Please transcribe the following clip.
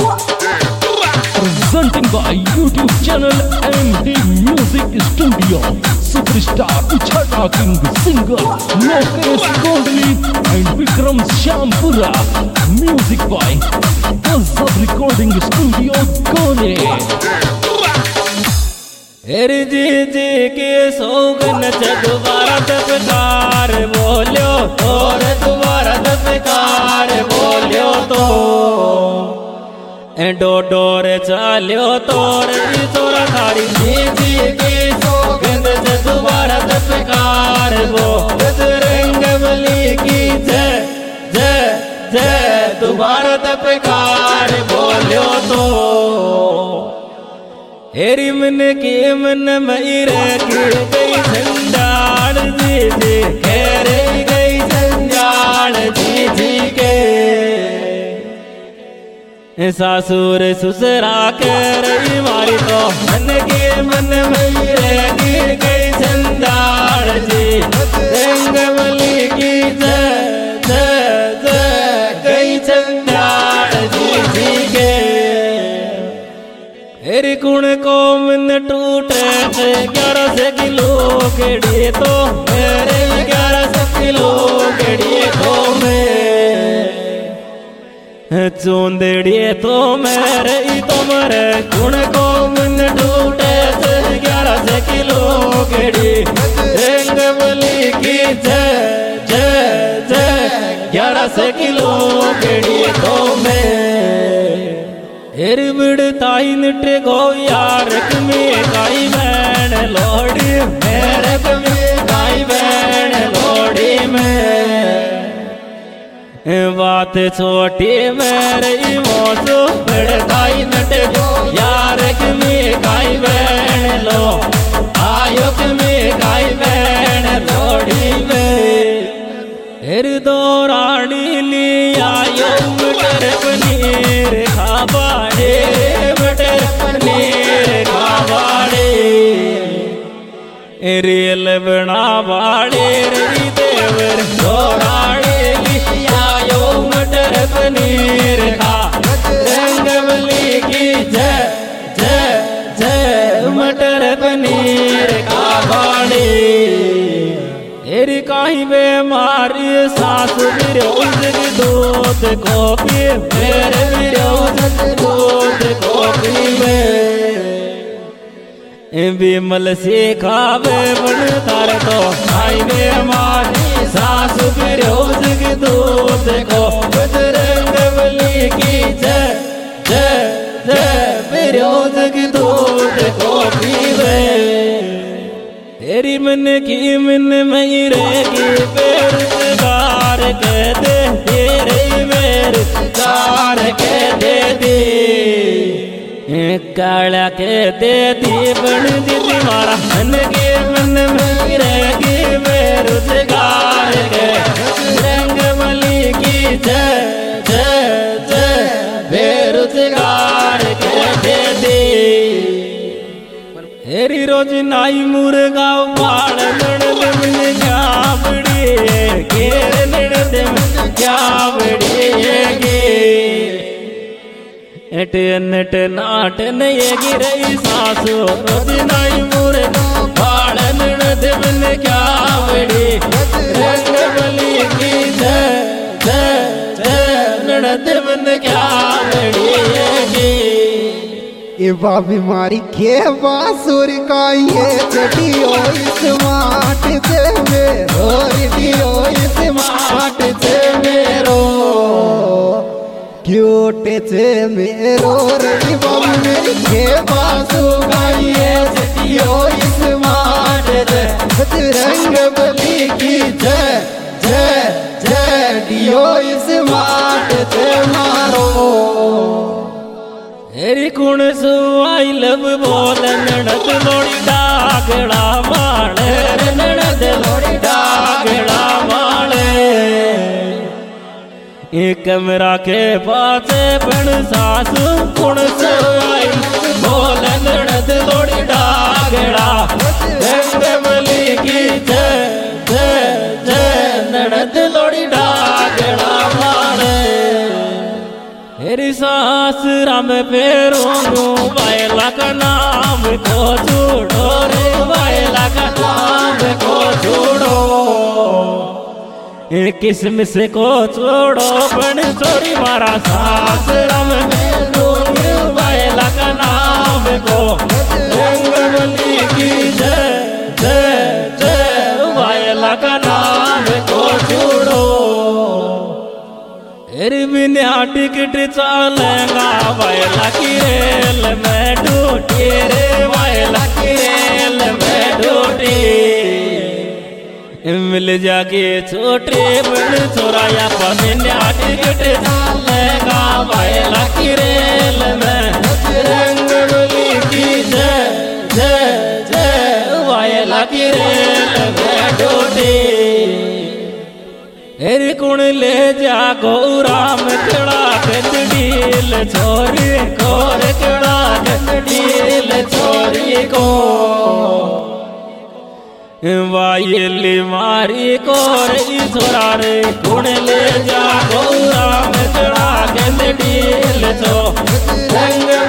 Presenting by YouTube channel MD Music Studio. Superstar Uchhata King singer Lokesh Gondli and Vikram Shyampuria. Music by Buzzard Recording Studio Gone. हेरी जी जी के सोगन दोबारा दफकार बोलियो और दोबारा दफकार बोलियो तो डोडोर चालियो तोर तोरा थारी जी जी के सोगन दोबारा दफकार वो रंग बली की जय जय जय दोबारा दफकार बोलियो तो हेरी मन की मन मईरे की गई संजाल जी जी खेरे गई संजाल जी जी के सासुर ससुरा के रही मारी तो मन की मन मईरे की गई संजाल जी रंगवली की जय जय जय गई संजाल जी जी के हेरी कुण को मन टूटे 1100 किलो केड़िए तो मेरे 1100 किलो केड़िए तो मैं चोंदेड़िए तो मेरे तो मरे कुण को मन टूटे 1100 किलो केड़िए रंगवली की जय जय जय 1100 किलो केड़िए तो मैं ताई निटे गो यार में गाई बहन लोड़ी मेरे में गाई बहन लोड़ी में बात छोटी मेरे मौसू बड़काई निटे गो यार में गाई बहन लो आयो में गाई बहन लोड़ी में दो रानी ली आयो मटर पनीर खाबाड़े मटर पनीर खाबाड़े रेल बना बाड़े री देवर दो रानी ली आयो मटर पनीर खा रंगवली की जय जय जय मटर पनीर खाबाड़े हेरी काई बेमारी सास विरोध दूध कॉपी मेरे विरोध दूध कॉपी में विमल से खावे बन तार तो काई बेमारी सास विरोध दूध को रंगवली की जय जय जय विरोध दूध कॉपी में तेरी मन की मन मई रहेगी बेरोजगार कह दे तेरे बेरोजगार कह दे दी काला कह दे दी बन दीदी मारा मन की मन मई रहेगी बेरोजगार कह रंगवली की जय जय जय बेरोजगार कह दे दी हेरी रोज नाई मुर्गा बाल नड़ में क्या बड़ी के नड़ में क्या बड़ी गे एट नट नाट नहीं गिरई सासु रोज नाई मुर्गा बाल नड़ में क्या बड़ी रंगवली की जय जय जय नड़ में क्या बड़ी गे ये बीमारी के बासुर का ये चटियो स्मार्ट से मेरो रेडियो स्मार्ट से मेरो क्यूट से मेरो रे बाबू मेरी के बासु का ये चटियो स्मार्ट से रंगवली की जय जय जय डियो स्मार्ट से मारो हेरी कुण सु आई लव बोल ननद लोड़ी डागड़ा माले ननद लोड़ी डागड़ा माले एक कमरा के पास बन सासु कुण सु आई बोल ननद लोड़ी डागड़ा रंगवली की जय जय जय ननद लोड़ी डागड़ा माले मेरी सास सासरा में फेरूं वायला का नाम को छोड़ो रे वायला का नाम को छोड़ो किसमिस को छोड़ो बन छोरी मारा सासरा में फेरूं वायला का नाम को रंगवली की जय जय जय वायला का नाम को छोड़ो बिना टिकट चलेगा वायला की रेल में डूटी रे वायला की रेल में डूटी मिल जाके छोटे बड़ छोराया बिना टिकट चलेगा वायला की रेल में रंगवली की जय जय जय वायला की रेल में डूटी हेरी कुण ले जा गौराम चढ़ा कचड़ील छोरी कोर चढ़ा कचड़ील छोरी को वायली मारी कोर छोरा रे कुण ले जा गौराम चढ़ा कचड़ील छो